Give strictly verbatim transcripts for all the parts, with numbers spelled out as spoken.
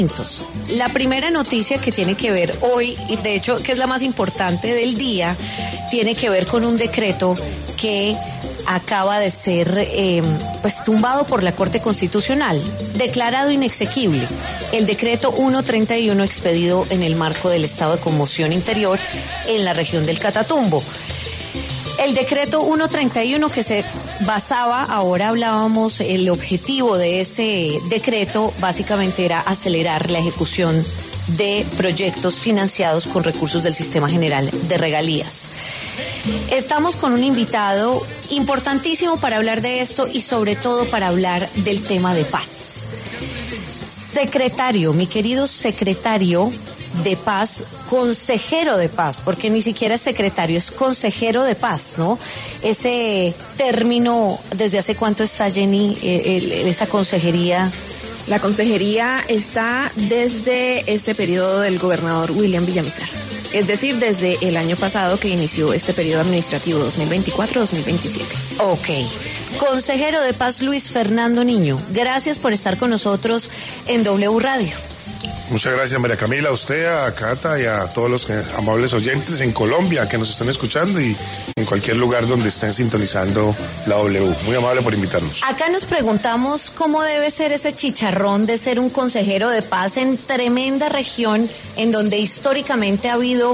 La primera noticia que tiene que ver hoy, y de hecho que es la más importante del día, tiene que ver con un decreto que acaba de ser eh, pues tumbado por la Corte Constitucional, declarado inexequible. El decreto ciento treinta y uno expedido en el marco del estado de conmoción interior en la región del Catatumbo. El decreto ciento treinta y uno que se basaba, ahora hablábamos, el objetivo de ese decreto básicamente era acelerar la ejecución de proyectos financiados con recursos del Sistema General de Regalías. Estamos con un invitado importantísimo para hablar de esto y sobre todo para hablar del tema de paz. Secretario, mi querido secretario de Paz, consejero de paz, porque ni siquiera es secretario, es consejero de paz, ¿no? Ese término, ¿desde hace cuánto está, Jenny, eh, esa consejería? La consejería está desde este periodo del gobernador William Villamizar, es decir, desde el año pasado que inició este periodo administrativo dos mil veinticuatro dos mil veintisiete. Ok. Consejero de Paz Luis Fernando Niño, gracias por estar con nosotros en W Radio. Muchas gracias, María Camila, a usted, a Cata y a todos los amables oyentes en Colombia que nos están escuchando y en cualquier lugar donde estén sintonizando la W. Muy amable por invitarnos. Acá nos preguntamos cómo debe ser ese chicharrón de ser un consejero de paz en tremenda región en donde históricamente ha habido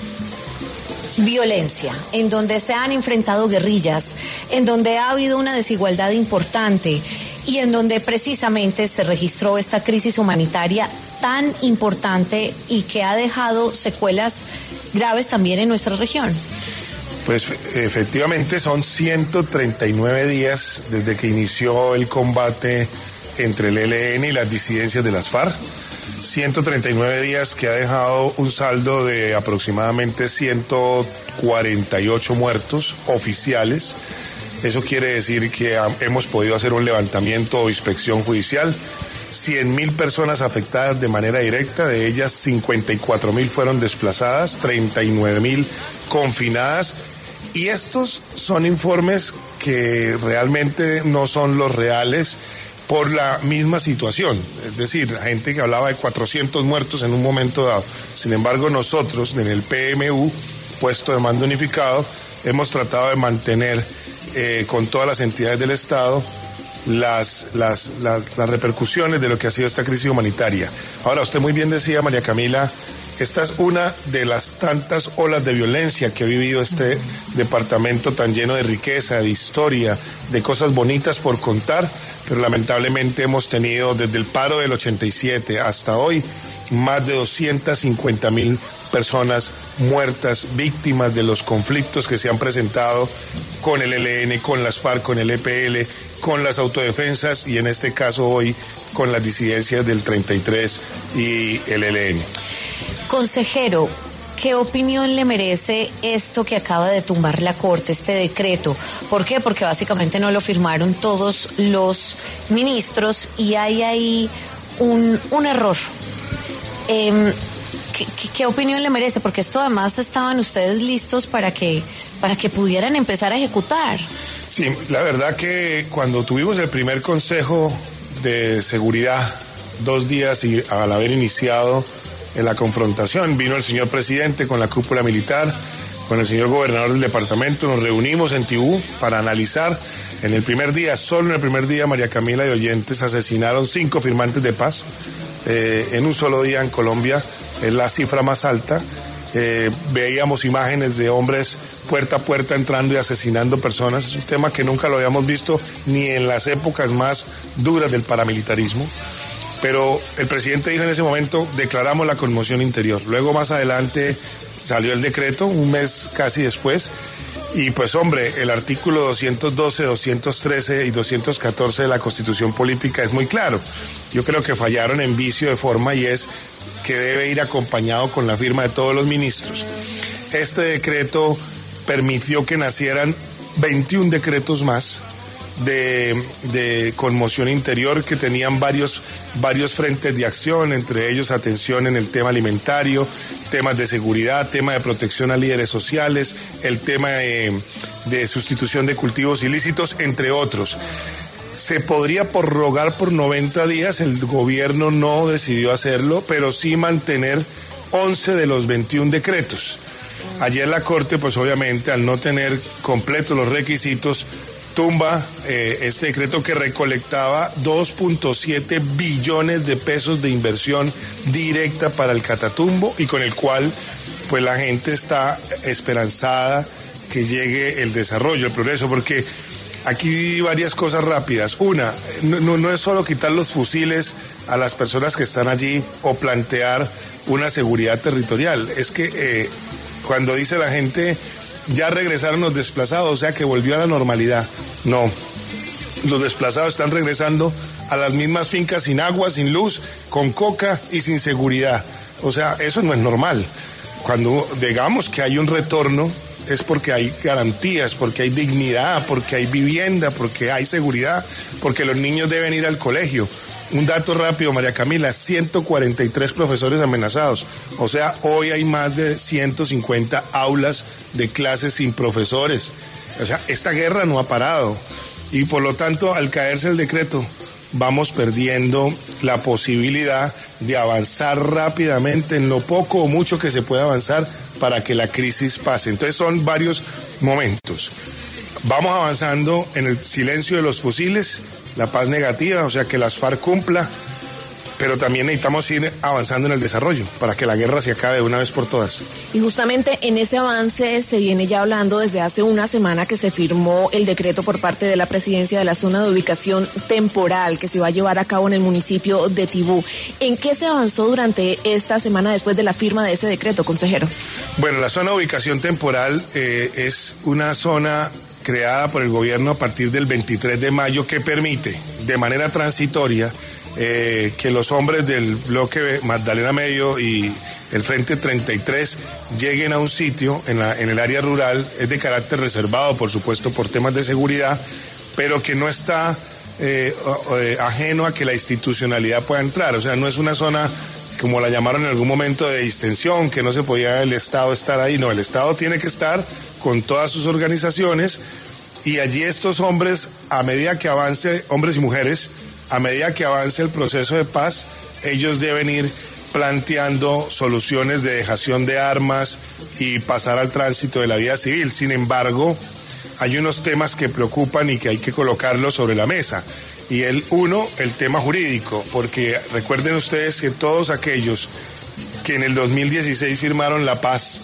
violencia, en donde se han enfrentado guerrillas, en donde ha habido una desigualdad importante y en donde precisamente se registró esta crisis humanitaria tan importante y que ha dejado secuelas graves también en nuestra región. Pues efectivamente son ciento treinta y nueve días desde que inició el combate entre el E L N y las disidencias de las FARC. ciento treinta y nueve días que ha dejado un saldo de aproximadamente ciento cuarenta y ocho muertos oficiales. Eso quiere decir que hemos podido hacer un levantamiento o inspección judicial. cien mil personas afectadas de manera directa, de ellas cincuenta y cuatro mil fueron desplazadas, treinta y nueve mil confinadas. Y estos son informes que realmente no son los reales por la misma situación. Es decir, la gente que hablaba de cuatrocientos muertos en un momento dado. Sin embargo, nosotros en el P M U, puesto de mando unificado, hemos tratado de mantener eh, con todas las entidades del Estado Las, las, las, las repercusiones de lo que ha sido esta crisis humanitaria. Ahora, usted muy bien decía, María Camila, esta es una de las tantas olas de violencia que ha vivido este departamento tan lleno de riqueza, de historia, de cosas bonitas por contar, pero lamentablemente hemos tenido desde el paro del ochenta y siete hasta hoy más de doscientas cincuenta mil personas muertas, víctimas de los conflictos que se han presentado con el E L N, con las FARC, con el E P L, con las autodefensas y en este caso hoy con las disidencias del treinta y tres y el E L N. Consejero, ¿qué opinión le merece esto que acaba de tumbar la Corte, este decreto? ¿Por qué? Porque básicamente no lo firmaron todos los ministros y hay ahí un, un error. Eh, ¿qué, qué, ¿Qué opinión le merece? Porque esto además estaban ustedes listos para que, para que pudieran empezar a ejecutar. Sí, la verdad que cuando tuvimos el primer Consejo de Seguridad, dos días y al haber iniciado en la confrontación, vino el señor presidente con la cúpula militar, con el señor gobernador del departamento, nos reunimos en Tibú para analizar. En el primer día, solo en el primer día, María Camila y oyentes, asesinaron cinco firmantes de paz. Eh, en un solo día en Colombia, es la cifra más alta. Eh, veíamos imágenes de hombres puerta a puerta entrando y asesinando personas. Es un tema que nunca lo habíamos visto ni en las épocas más duras del paramilitarismo. Pero el presidente dijo en ese momento, declaramos la conmoción interior. Luego más adelante salió el decreto, un mes casi después, y pues hombre, el artículo doscientos doce, doscientos trece y doscientos catorce de la Constitución Política es muy claro. Yo creo que fallaron en vicio de forma y es que debe ir acompañado con la firma de todos los ministros. Este decreto permitió que nacieran veintiún decretos más de, de conmoción interior que tenían varios, varios frentes de acción, entre ellos atención en el tema alimentario, temas de seguridad, tema de protección a líderes sociales, el tema de, de sustitución de cultivos ilícitos, entre otros. Se podría prorrogar por noventa días, el gobierno no decidió hacerlo, pero sí mantener once de los veintiún decretos. Ayer la Corte, pues obviamente, al no tener completos los requisitos, tumba eh, este decreto que recolectaba dos punto siete billones de pesos de inversión directa para el Catatumbo y con el cual pues la gente está esperanzada que llegue el desarrollo, el progreso, porque aquí varias cosas rápidas. Una, no, no es solo quitar los fusiles a las personas que están allí o plantear una seguridad territorial, es que eh, cuando dice la gente ya regresaron los desplazados, o sea que volvió a la normalidad. No, los desplazados están regresando a las mismas fincas sin agua, sin luz, con coca y sin seguridad. O sea, eso no es normal. Cuando digamos que hay un retorno es porque hay garantías, porque hay dignidad, porque hay vivienda, porque hay seguridad, porque los niños deben ir al colegio. Un dato rápido, María Camila, ciento cuarenta y tres profesores amenazados. O sea, hoy hay más de ciento cincuenta aulas de clases sin profesores. O sea, esta guerra no ha parado. Y por lo tanto, al caerse el decreto, vamos perdiendo la posibilidad de avanzar rápidamente en lo poco o mucho que se pueda avanzar para que la crisis pase. Entonces son varios momentos. Vamos avanzando en el silencio de los fusiles, la paz negativa, o sea que las FARC cumpla, pero también necesitamos ir avanzando en el desarrollo para que la guerra se acabe de una vez por todas. Y justamente en ese avance se viene ya hablando desde hace una semana que se firmó el decreto por parte de la presidencia de la zona de ubicación temporal que se va a llevar a cabo en el municipio de Tibú. ¿En qué se avanzó durante esta semana después de la firma de ese decreto, consejero? Bueno, la zona de ubicación temporal eh, es una zona creada por el gobierno a partir del veintitrés de mayo que permite de manera transitoria Eh, que los hombres del bloque Magdalena Medio y el Frente treinta y tres lleguen a un sitio en, la, en el área rural. Es de carácter reservado, por supuesto, por temas de seguridad, pero que no está eh, eh, ajeno a que la institucionalidad pueda entrar. O sea, no es una zona, como la llamaron en algún momento, de distensión, que no se podía el Estado estar ahí. No, el Estado tiene que estar con todas sus organizaciones y allí estos hombres, a medida que avance, hombres y mujeres, a medida que avance el proceso de paz, ellos deben ir planteando soluciones de dejación de armas y pasar al tránsito de la vida civil. Sin embargo, hay unos temas que preocupan y que hay que colocarlos sobre la mesa. Y el uno, el tema jurídico, porque recuerden ustedes que todos aquellos que en el dos mil dieciséis firmaron la paz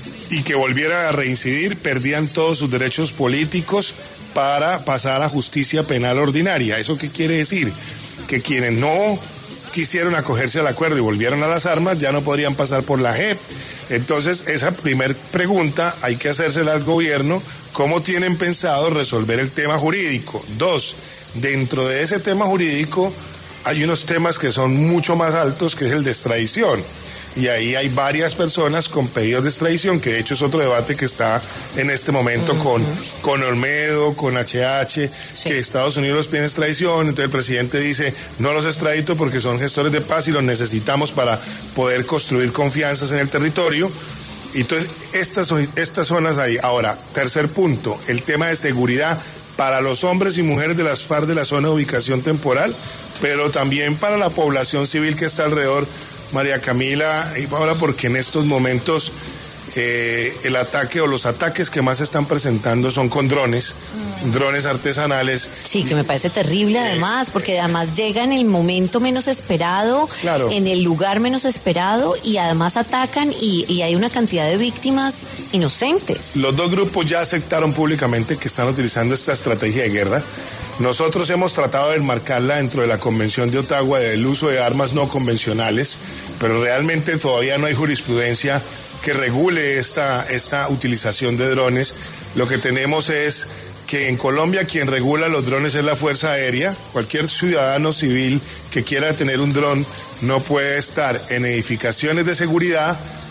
y que volvieran a reincidir, perdían todos sus derechos políticos para pasar a justicia penal ordinaria. ¿Eso qué quiere decir? Que quienes no quisieron acogerse al acuerdo y volvieron a las armas ya no podrían pasar por la J E P. Entonces, esa primer pregunta hay que hacérsela al gobierno, ¿cómo tienen pensado resolver el tema jurídico? Dos, dentro de ese tema jurídico hay unos temas que son mucho más altos, que es el de extradición. Y ahí hay varias personas con pedidos de extradición, que de hecho es otro debate que está en este momento uh-huh. con, con Olmedo, con H H, sí. que Estados Unidos los pide extradición, entonces el presidente dice, no los extradito porque son gestores de paz y los necesitamos para poder construir confianzas en el territorio. Y entonces, estas, estas zonas ahí. Ahora, tercer punto, el tema de seguridad para los hombres y mujeres de las FARC de la zona de ubicación temporal, pero también para la población civil que está alrededor. María Camila y Paola, porque en estos momentos eh, el ataque o los ataques que más se están presentando son con drones, mm. drones artesanales. Sí, que me parece terrible eh, además, porque además llega en el momento menos esperado, claro. en el lugar menos esperado y además atacan y, y hay una cantidad de víctimas inocentes. Los dos grupos ya aceptaron públicamente que están utilizando esta estrategia de guerra. Nosotros hemos tratado de enmarcarla dentro de la Convención de Ottawa del uso de armas no convencionales, pero realmente todavía no hay jurisprudencia que regule esta, esta utilización de drones. Lo que tenemos es que en Colombia quien regula los drones es la Fuerza Aérea. Cualquier ciudadano civil que quiera tener un dron no puede estar en edificaciones de seguridad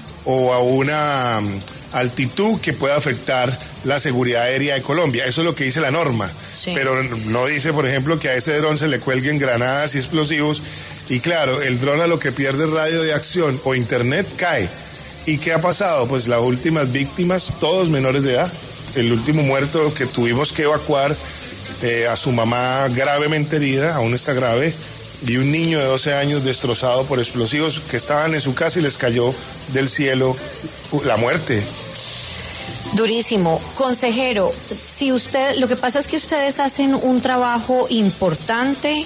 o a una altitud que pueda afectar la seguridad aérea de Colombia. Eso es lo que dice la norma. Sí. Pero no dice, por ejemplo, que a ese dron se le cuelguen granadas y explosivos. Y claro, el dron a lo que pierde radio de acción o internet cae. ¿Y qué ha pasado? Pues las últimas víctimas, todos menores de edad. El último muerto que tuvimos que evacuar eh, a su mamá gravemente herida, aún está grave, y un niño de doce años destrozado por explosivos que estaban en su casa y les cayó del cielo la muerte. Durísimo. Consejero, si usted, lo que pasa es que ustedes hacen un trabajo importante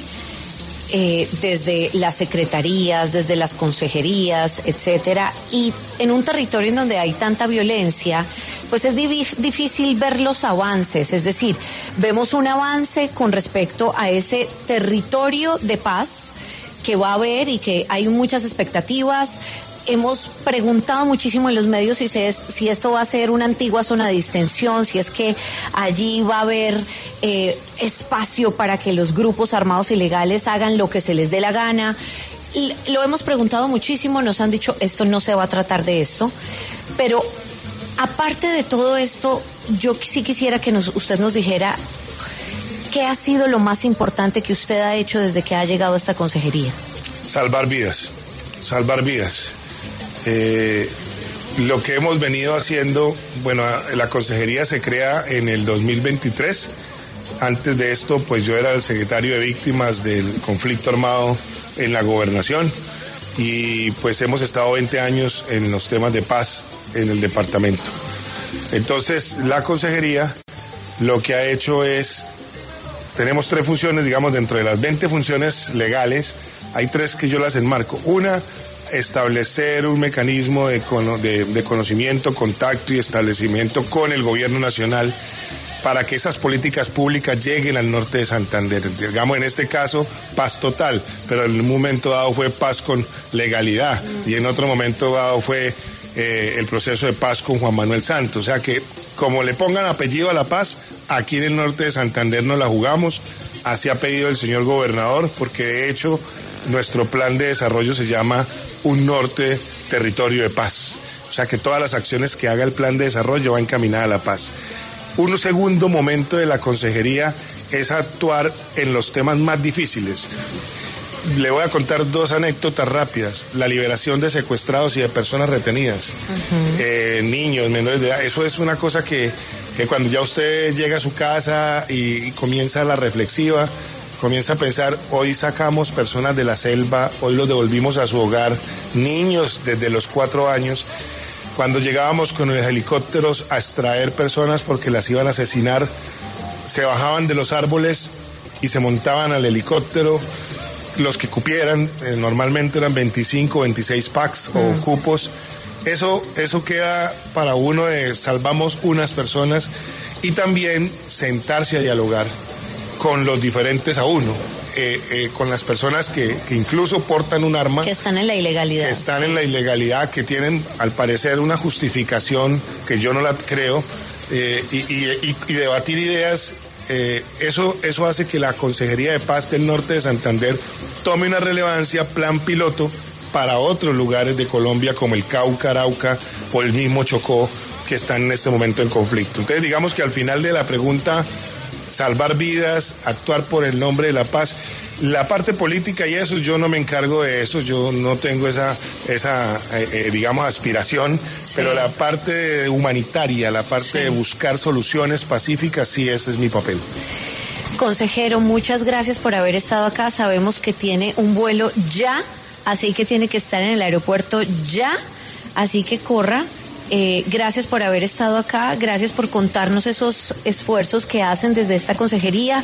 eh, desde las secretarías, desde las consejerías, etcétera, y en un territorio en donde hay tanta violencia, pues es difícil ver los avances, es decir, vemos un avance con respecto a ese territorio de paz que va a haber y que hay muchas expectativas. Hemos preguntado muchísimo en los medios si, se, si esto va a ser una antigua zona de distensión, si es que allí va a haber eh, espacio para que los grupos armados ilegales hagan lo que se les dé la gana. Lo hemos preguntado muchísimo, nos han dicho esto no se va a tratar de esto, pero aparte de todo esto, yo sí quisiera que nos, usted nos dijera qué ha sido lo más importante que usted ha hecho desde que ha llegado a esta consejería. Salvar vidas, salvar vidas. Eh, lo que hemos venido haciendo, bueno, la consejería se crea en el dos mil veintitrés. Antes de esto, pues yo era el secretario de víctimas del conflicto armado en la gobernación y pues hemos estado veinte años en los temas de paz en el departamento. Entonces, la consejería lo que ha hecho es, tenemos tres funciones, digamos, dentro de las veinte funciones legales, hay tres que yo las enmarco. Una, establecer un mecanismo de, de, de conocimiento, contacto y establecimiento con el gobierno nacional para que esas políticas públicas lleguen al norte de Santander. Digamos, en este caso, paz total, pero en un momento dado fue paz con legalidad y en otro momento dado fue eh, el proceso de paz con Juan Manuel Santos. O sea que, como le pongan apellido a la paz, aquí en el norte de Santander nos la jugamos. Así ha pedido el señor gobernador, porque de hecho nuestro plan de desarrollo se llama Un Norte Territorio de Paz. O sea que todas las acciones que haga el plan de desarrollo van encaminadas a la paz. Un segundo momento de la consejería es actuar en los temas más difíciles. Le voy a contar dos anécdotas rápidas. La liberación de secuestrados y de personas retenidas, uh-huh. eh, niños, menores de edad. Eso es una cosa que, que cuando ya usted llega a su casa y, y comienza la reflexiva, comienza a pensar, hoy sacamos personas de la selva, hoy los devolvimos a su hogar, niños desde los cuatro años. Cuando llegábamos con los helicópteros a extraer personas porque las iban a asesinar, se bajaban de los árboles y se montaban al helicóptero. Los que cupieran, eh, normalmente eran veinticinco, veintiséis packs mm. o cupos. Eso, eso queda para uno de salvamos unas personas y también sentarse a dialogar con los diferentes a uno. Eh, eh, con las personas que, que incluso portan un arma. Que están en la ilegalidad. Que están en la ilegalidad, que tienen al parecer una justificación que yo no la creo, eh, y, y, y debatir ideas, eh, eso, eso hace que la Consejería de Paz del Norte de Santander tome una relevancia, plan piloto, para otros lugares de Colombia como el Cauca, Arauca o el mismo Chocó, que están en este momento en conflicto. Entonces digamos que al final de la pregunta, salvar vidas, actuar por el nombre de la paz. La parte política y eso, yo no me encargo de eso, yo no tengo esa, esa eh, eh, digamos, aspiración, sí. Pero la parte humanitaria, la parte sí. de buscar soluciones pacíficas, sí, ese es mi papel. Consejero, muchas gracias por haber estado acá. Sabemos que tiene un vuelo ya, así que tiene que estar en el aeropuerto ya, así que corra. Eh, gracias por haber estado acá, gracias por contarnos esos esfuerzos que hacen desde esta consejería,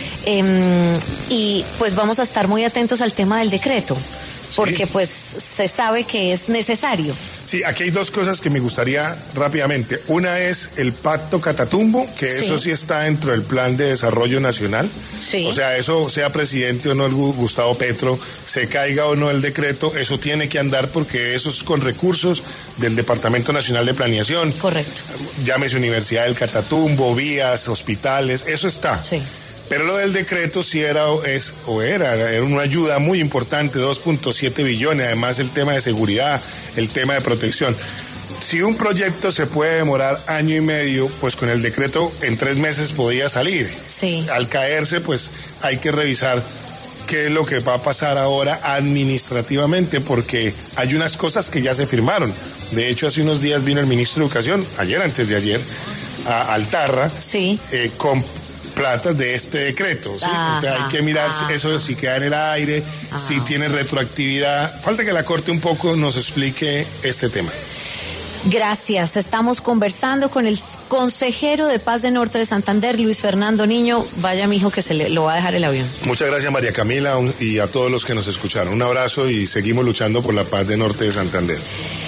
eh, y pues vamos a estar muy atentos al tema del decreto, porque sí. pues se sabe que es necesario. Sí, aquí hay dos cosas que me gustaría rápidamente. Una es el pacto Catatumbo, que sí. eso sí está dentro del plan de desarrollo nacional. Sí. O sea, eso sea presidente o no el Gustavo Petro, se caiga o no el decreto, eso tiene que andar porque eso es con recursos del Departamento Nacional de Planeación. Correcto. Llámese Universidad del Catatumbo, vías, hospitales, eso está. Sí. Pero lo del decreto sí era, es, o era, era una ayuda muy importante, dos punto siete billones, además el tema de seguridad, el tema de protección. Si un proyecto se puede demorar año y medio, pues con el decreto en tres meses podía salir. Sí. Al caerse, pues hay que revisar qué es lo que va a pasar ahora administrativamente, porque hay unas cosas que ya se firmaron. De hecho, hace unos días vino el ministro de Educación, ayer, antes de ayer, a Altarra, sí. eh, con plata de este decreto, ¿sí? Ajá, Entonces hay que mirar ajá. eso, si queda en el aire, Ajá. si tiene retroactividad. Falta que la Corte un poco nos explique este tema. Gracias. Estamos conversando con el consejero de Paz de Norte de Santander, Luis Fernando Niño. Vaya, mijo, que se le, lo va a dejar el avión. Muchas gracias, María Camila, y a todos los que nos escucharon. Un abrazo y seguimos luchando por la paz de Norte de Santander.